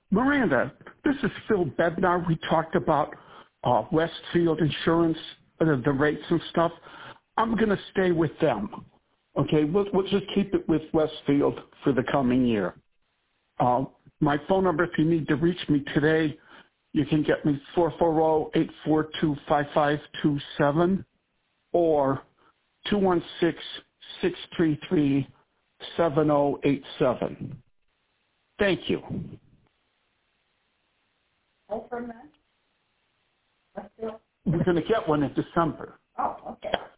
Miranda, this is Phil Bednar. We talked about Westfield Insurance, the rates and stuff. I'm going to stay with them. Okay, we'll just keep it with Westfield for the coming year. My phone number, if you need to reach me today, you can get me 440-842-5527 or 216-633-7087. Thank you. We're going to get one in December. Oh, okay.